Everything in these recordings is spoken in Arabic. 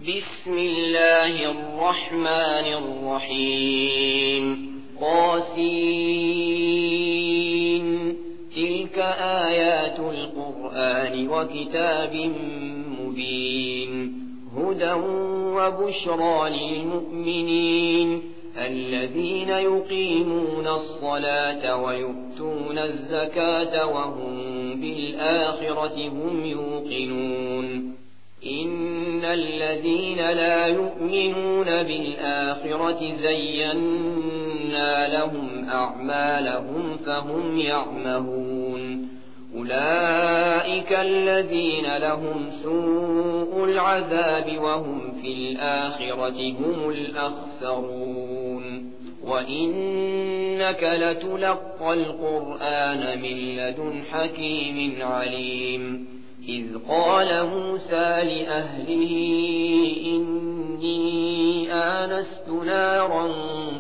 بسم الله الرحمن الرحيم قاسين تلك آيات القرآن وكتاب مبين هدى وبشرى للمؤمنين الذين يقيمون الصلاة ويؤتون الزكاة وهم بالآخرة هم يوقنون إن الذين لا يؤمنون بالآخرة زينا لهم أعمالهم فهم يعمهون أولئك الذين لهم سوء العذاب وهم في الآخرة هم الأخسرون وإنك لتلقى القرآن من لدن حكيم عليم إذ قال موسى لأهله إني آنست نارا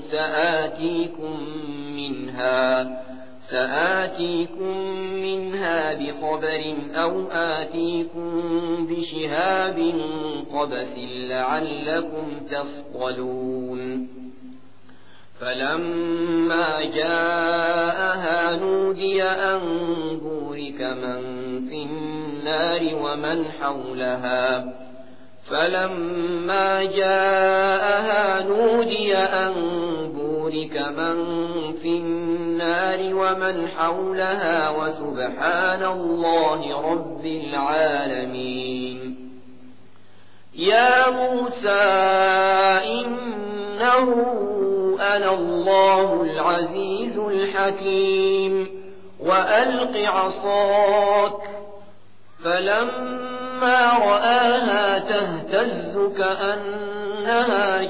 سآتيكم منها بخبر أو آتيكم بشهاب قبس لعلكم تصطلون فلما جاءها نودي أن بورك من في النار ومن حولها وسبحان الله رب العالمين يا موسى إنه أنا الله العزيز الحكيم وألق عصاك فلما رآها تهتز كأنها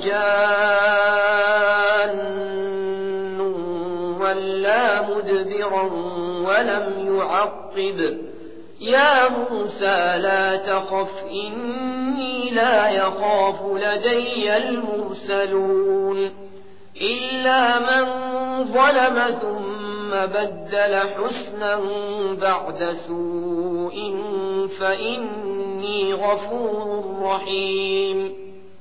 جان ولا مدبرا ولم يعقب يا موسى لا تخف إني لا يخاف لدي المرسلون إلا من ظلم ثم بدل حسنا بعد سوء فإني غفور رحيم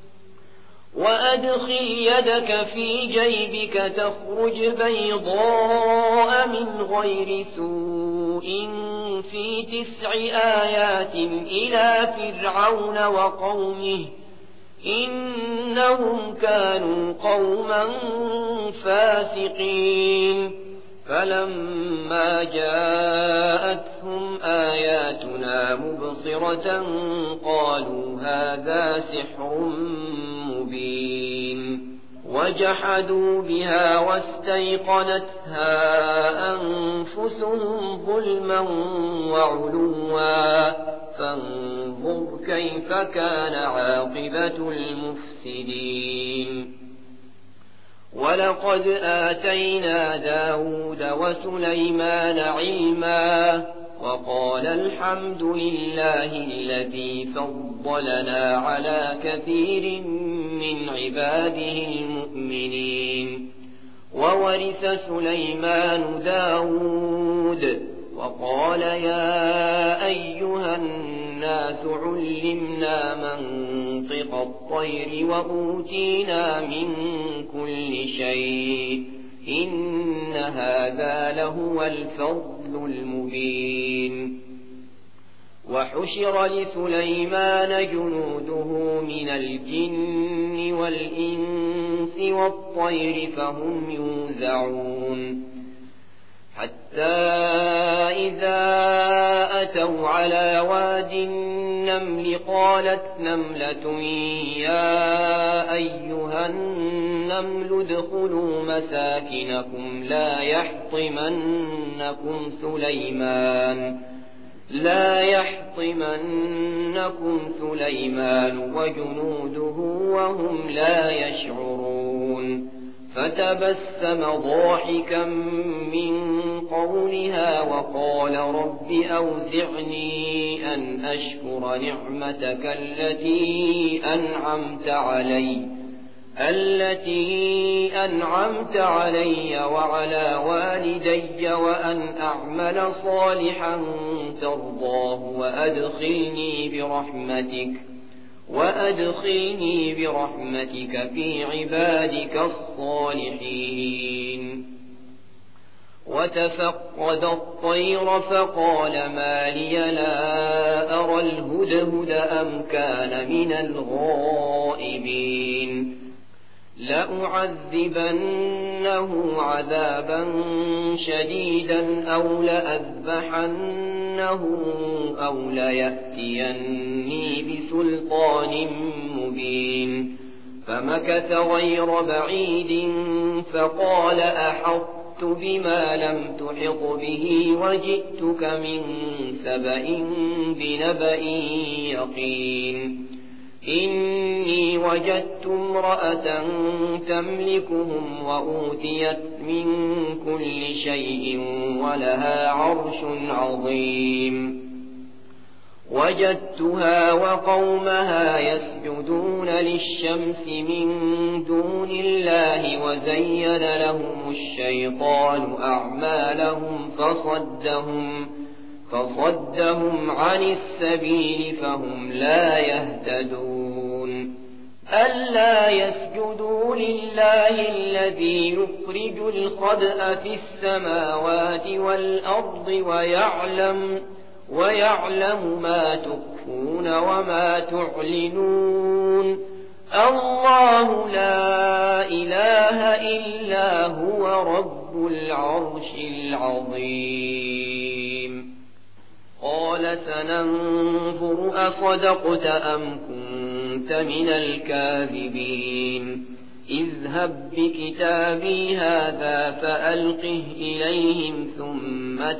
وأدخل يدك في جيبك تخرج بيضاء من غير سوء في 9 آيات إلى فرعون وقومه إنهم كانوا قوما فاسقين فلما جاءتهم آياتنا مبصرة قالوا هذا سحر مبين وجحدوا بها واستيقنتها أنفسهم ظلما وعلوا فانظر كيف كان عاقبة المفسدين ولقد آتينا داود وسليمان علما وقال الحمد لله الذي فضلنا على كثير من عباده المؤمنين وورث سليمان داود وقال يا أيها الناس علمنا منطق الطير وأوتينا من كل شيء إن هذا لهو الفضل المبين وحشر لسليمان جنوده من الجن والإنس والطير فهم يوزعون حتى إذا أتوا على واد النمل قالت نملة يا أيها النمل ادخلوا مساكنكم لا يحطمنكم سليمان وجنوده وهم لا يشعرون فتبسم ضاحكا من قولها وقال رب أوزعني أن أشكر نعمتك التي أنعمت علي وعلى والدي وأن أعمل صالحا ترضاه وأدخلني برحمتك في عبادك الصالحين. وتفقد الطير فقال ما لي لا أرى الهدهد أم كان من الغائبين. لأعذبنه عذابا شديدا أو لأذبحنه أو ليأتيني بسلطان مبين. فمكث غير بعيد فقال أحطت بما لم تحط به وجئتك من سبأ بنبأ يقين. إني وجدت امرأة تملكهم وأوتيت من كل شيء ولها عرش عظيم. وجدتها وقومها يسجدون للشمس من دون الله وزين لهم الشيطان أعمالهم فصدهم عن السبيل فهم لا يهتدون. ألا يسجدوا لله الذي يخرج الخبأ في السماوات والأرض ويعلم ما تخفون وما تعلنون. الله لا إله إلا هو رب العرش العظيم. قال سننظر أصدقت أم كنت من الكاذبين. اذهب بكتابي هذا فألقه إليهم ثم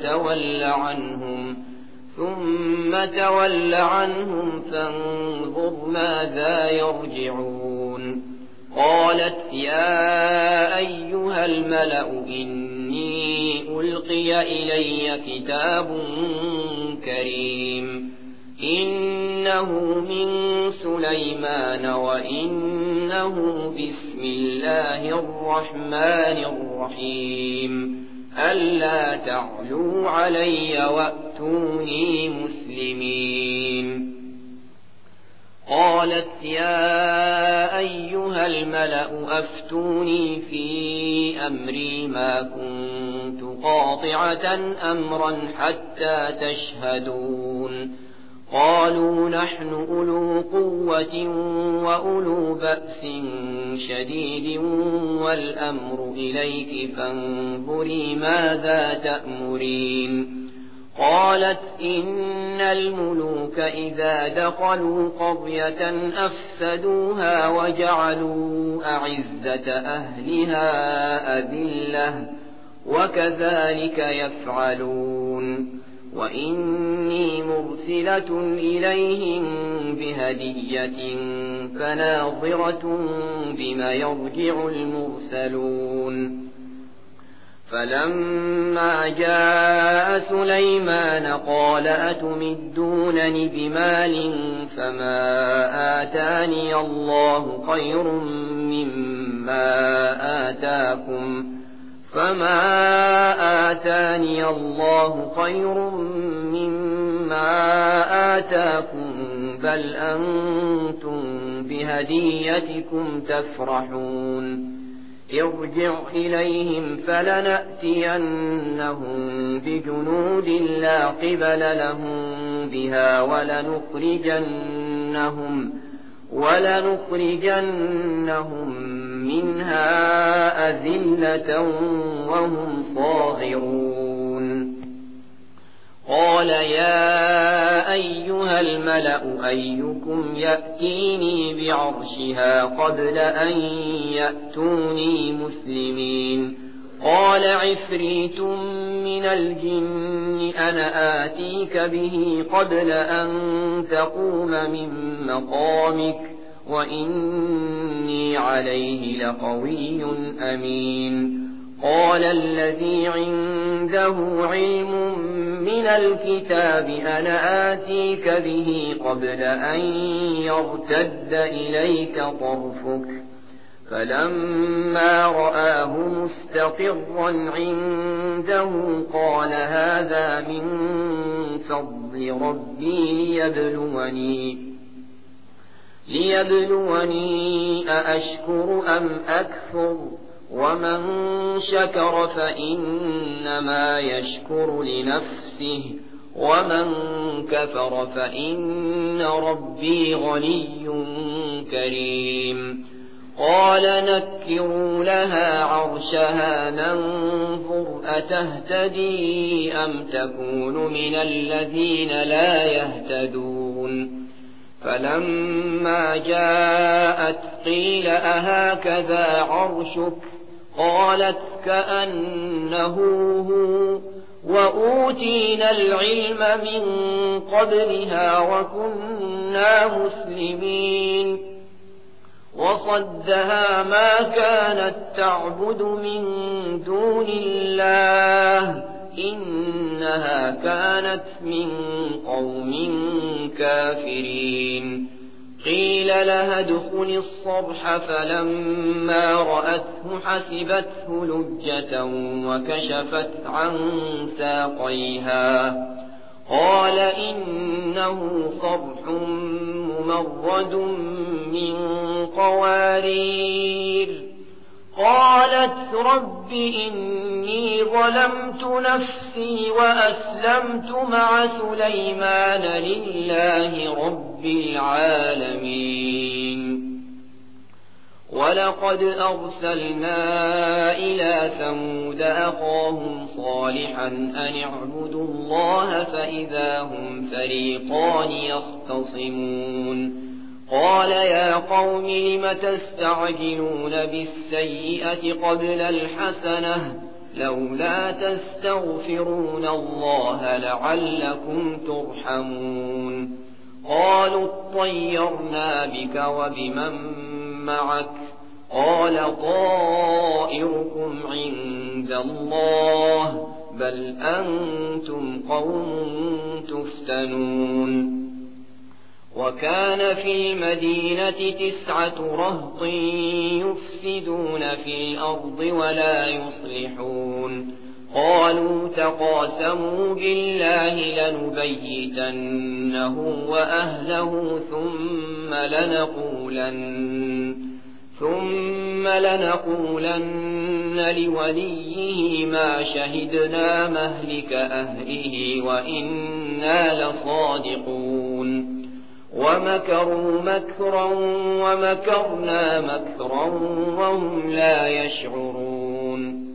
تول عنهم فانظر ماذا يرجعون. قالت يا أيها الملأ إني ألقي إلي كتاب كريم إنه من سليمان وإنه بسم الله الرحمن الرحيم. ألا تعلوا علي وأتوني مسلمين. قالت يا أيها الملأ أفتوني في أمري ما كنت قاطعة أمرا حتى تشهدون. قالوا نحن أولو قوة وأولو بأس شديد والأمر إليك فانظري ماذا تأمرين. قالت إن الملوك إذا دخلوا قرية أفسدوها وجعلوا أعزة أهلها أذلة وكذلك يفعلون. وإني مرسلة إليهم بهدية فناظرة بما يرجع المرسلون. فلما جاء سليمان قال أتمدونني بمال فما آتاني الله خير مما آتاكم بل أنتم بهديتكم تفرحون. ارجع إليهم فلنأتينهم بجنود لا قبل لهم بها ولنخرجنهم منها أذلة وهم صاغرون. قال يا أيها الملأ أيكم يأتيني بعرشها قبل أن يأتوني مسلمين. قال عفريت من الجن أنا آتيك به قبل أن تقوم من مقامك وإني عليه لقوي أمين. قال الذي عنده علم من الكتاب أنا آتيك به قبل أن يرتد إليك طرفك. فلما رآه مستقرا عنده قال هذا من فضل ربي ليبلوني أأشكر أم أكفر ومن شكر فإنما يشكر لنفسه ومن كفر فإن ربي غني كريم قال نكروا لها عرشها ننظر أتهتدي أم تكون من الذين لا يهتدون فلما جاءت قيل أهكذا عرشك قالت كأنه هو وأوتينا العلم من قبلها وكنا مسلمين وصدها ما كانت تعبد من دون الله إنها كانت من قوم كافرين قيل لها ادخل الصرح فلما رأته حسبته لجة وكشفت عن ساقيها قال إنه صرح ممرد من قوارير قالت رب إني ظلمت نفسي وأسلمت مع سليمان لله رب العالمين ولقد أرسلنا إلى ثمود أخاهم صالحا أن اعبدوا الله فإذا هم فريقان يختصمون قال يا قوم لم تستعجلون بالسيئة قبل الحسنة لولا تستغفرون الله لعلكم ترحمون قالوا اطيرنا بك وبمن معك قال طائركم عند الله بل أنتم قوم تفتنون وكان في المدينة 9 رهط يفسدون في الأرض ولا يصلحون قالوا تقاسموا بالله لنبيتنه وأهله ثم لنقولن لوليه ما شهدنا مهلك أهله وإنا لصادقون ومكروا مكرا ومكرنا مكرا وهم لا يشعرون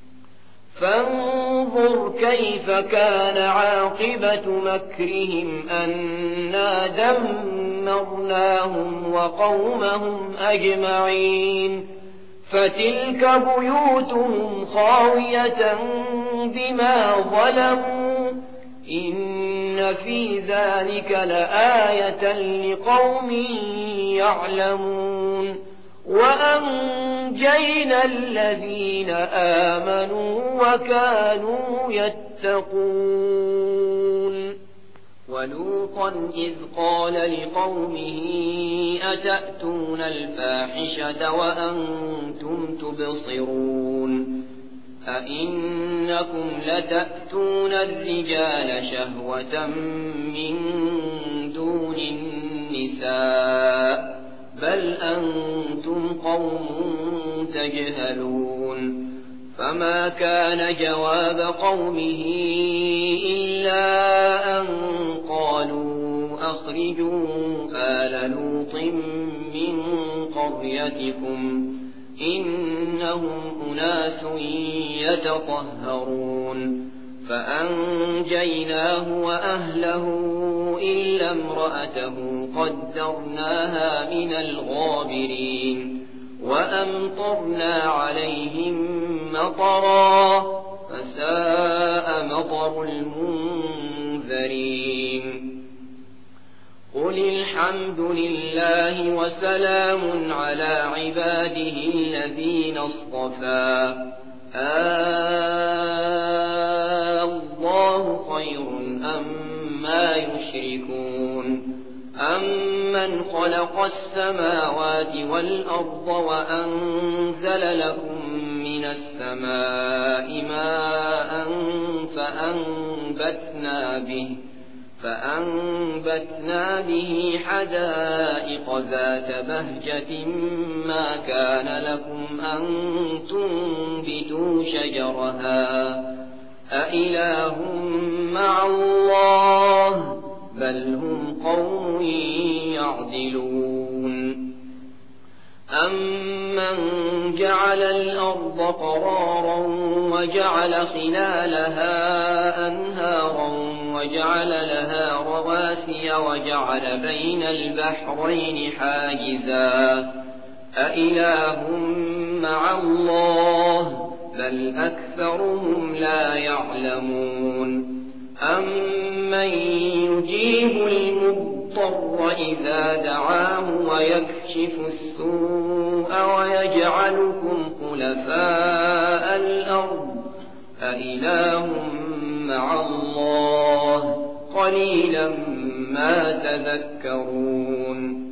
فانظر كيف كان عاقبة مكرهم أنا دمرناهم وقومهم أجمعين فتلك بيوتهم خاوية بما ظلموا إن في ذلك لآية لقوم يعلمون وأنجينا الذين آمنوا وكانوا يتقون ولوطا إذ قال لقومه أتأتون الفاحشة وأنتم تبصرون أئنكم لتأتون الرجال شهوة من دون النساء بل أنتم قوم تجهلون فما كان جواب قومه إلا أن قالوا أخرجوا آل لوط من قريتكم إنهم أناس يتطهرون فأنجيناه وأهله إلا امرأته قدرناها من الغابرين وأمطرنا عليهم مطرا فساء مطر المنذرين قل الحمد لله وسلام على عباده الذين اصطفى الله خير أما يشركون أمن خلق السماوات والأرض وأنزل لكم من السماء ماء فأنبتنا به حدائق ذات بهجة ما كان لكم أن تنبتوا شجرها أإله مع الله بل هم قوم يعدلون أمن جعل الأرض قرارا وجعل خلالها أنهارا وجعل لها رواسي وجعل بين البحرين حاجزا أإله مع الله بل أكثرهم لا يعلمون أمن يجيب المضطر إذا دعاه ويكشف السوء ويجعلكم خلفاء الأرض أإله مع الله قليلا ما تذكرون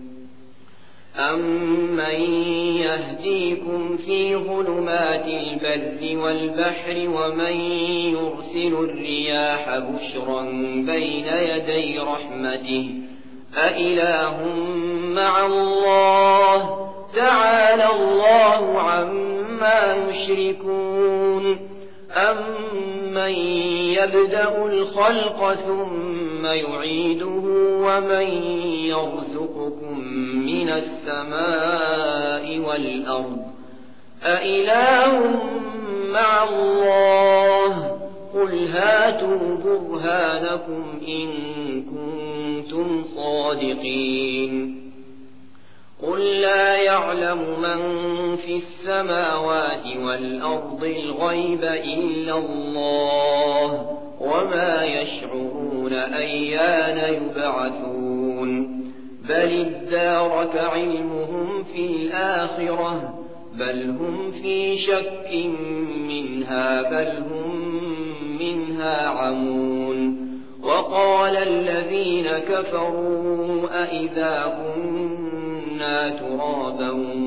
أمن يهديكم في ظلمات البر والبحر ومن يرسل الرياح بشرا بين يدي رحمته أإله مع الله تعالى الله عما يشركون أمن يبدأ الخلق ثم يعيده ومن يرزقكم من السماء والأرض أإله مع الله قل هاتوا برهانكم إن كنتم صادقين قل لا يعلم من في السماوات والأرض الغيب إلا الله وما يشعرون أيان يبعثون بل ادارك علمهم في الآخرة بل هم في شك منها بل هم منها عمون وقال الذين كفروا أئذا كنا ترابا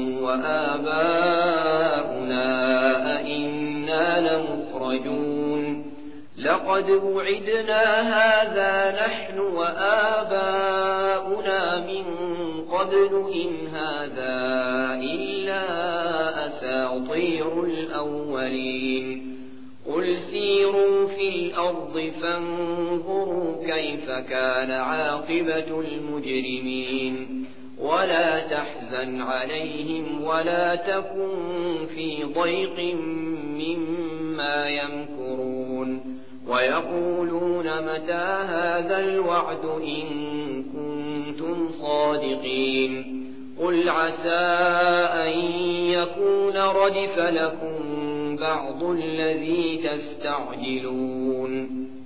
وآباؤنا أئنا لمخرجون لقد وعدنا هذا نحن وآباؤنا من قبل إن هذا إلا أساطير الأولين قل سيروا في الأرض فانظروا كيف كان عاقبة المجرمين ولا تحزن عليهم ولا تكن في ضيق مما يمكرون ويقولون متى هذا الوعد إن كنتم صادقين قل عسى أن يكون ردف لكم بعض الذي تستعجلون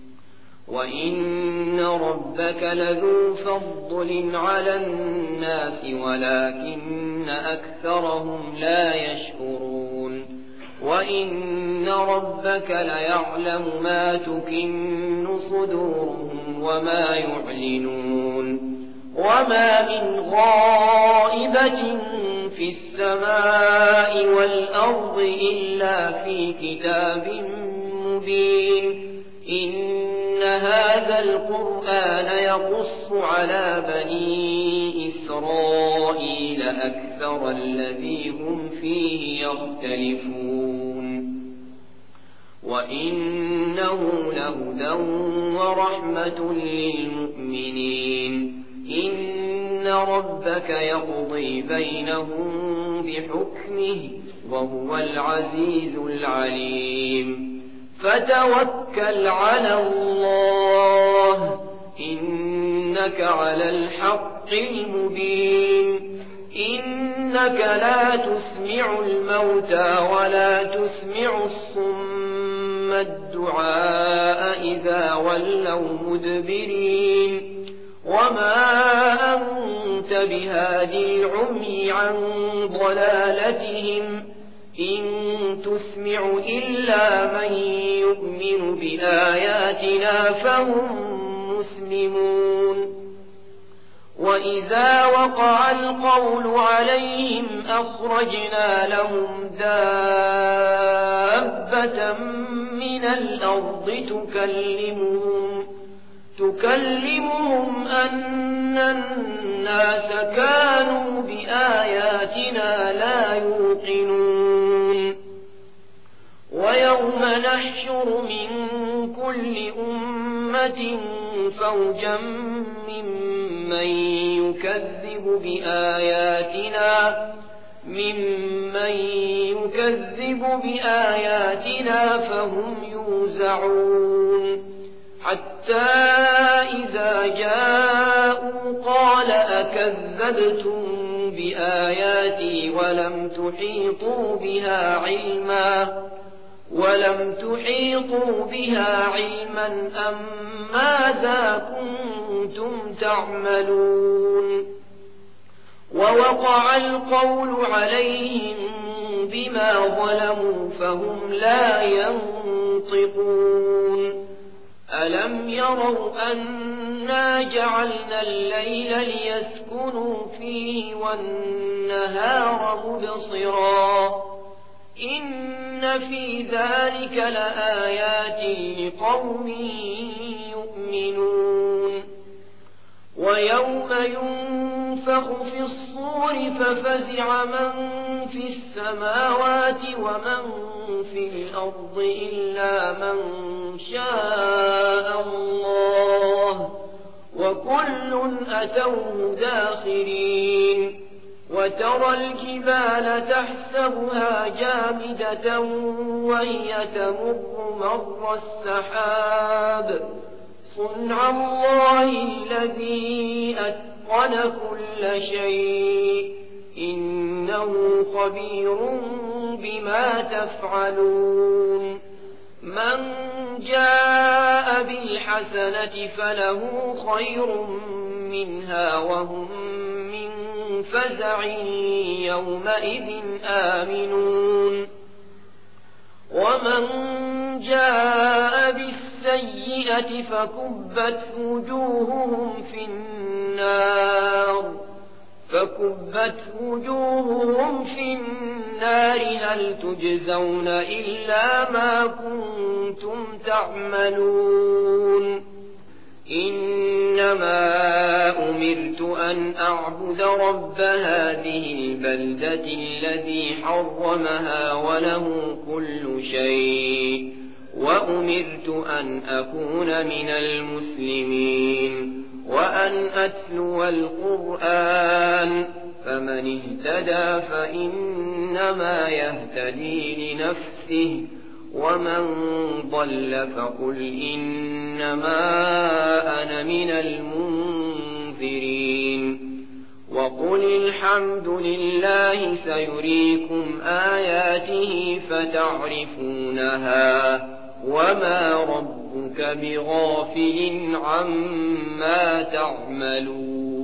وإن ربك لذو فضل على الناس ولكن أكثرهم لا يشكرون وإن ربك ليعلم ما تكن صدورهم وما يعلنون وما من غائبة في السماء والأرض إلا في كتاب مبين إن هذا القرآن يقص على بني إسرائيل أكثر الذي هم فيه يختلفون وإنه لهدى ورحمة للمؤمنين إن ربك يقضي بينهم بحكمه وهو العزيز العليم فتوكل على الله إنك على الحق المبين إنك لا تسمع الموتى ولا تسمع الصم الدعاء إذا ولوا مدبرين وما أنت بهادي العمي عن ضلالتهم إن تسمع إلا من يؤمن بآياتنا فهم مسلمون وإذا وقع القول عليهم أخرجنا لهم دابة من الأرض تكلمهم تكلمهم أن الناس كانوا بآياتنا لا يوقنون ويوم نحشر من كل أمة فوجا ممن يكذب بآياتنا فهم يوزعون حتى إذا جاءوا قال أكذبتم بآياتي ولم تحيطوا بها علما أم ماذا كنتم تعملون ووقع القول عليهم بما ظلموا فهم لا ينطقون ألم يروا أنا جعلنا الليل ليسكنوا فيه والنهار مبصرا إن في ذلك لآيات لقوم يؤمنون ويوم ينفخ في الصور ففزع من في السماوات ومن في الأرض إلا من شاء الله وكل أتوه داخرين وترى الجبال تحسبها جامدة وهي تمر مر السحاب صنع الله الذي أتقن كل شيء إنه خبير بما تفعلون من جاء بالحسنة فله خير منها وهم من فزع يومئذ آمنون ومن جاء بالسيئة فكبت وجوههم في النار هل تجزون إلا ما كنتم تعملون إنما أمرت أن أعبد رب هذه البلدة الذي حرمها وله كل شيء وأمرت أن أكون من المسلمين وأن أتلو القرآن فمن اهتدى فإنما يهتدي لنفسه ومن ضل فقل إنما أنا من المنذرين وقل الحمد لله سيريكم آياته فتعرفونها وما ربك بغافل عما تعملون